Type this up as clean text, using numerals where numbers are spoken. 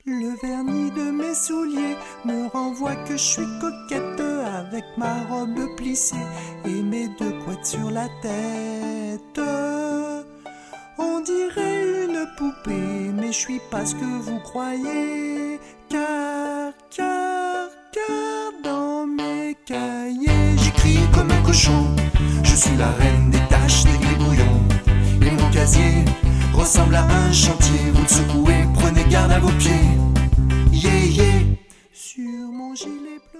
Le vernis de mes souliers me renvoie que je suis coquette avec ma robe plissée et mes deux couettes sur la tête. On dirait une poupée, mais je suis pas ce que vous croyez. Car dans mes cahiers, j'écris comme un cochon. Je suis la reine des tâches, des gribouillons. Et mon casier ressemble à un chantier. Vous le secouez, prenez garde à vos pieds. Yeah, yeah. Sur mon gilet